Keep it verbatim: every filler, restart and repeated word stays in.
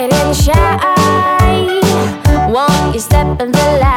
getting shy. Won't you step in the light?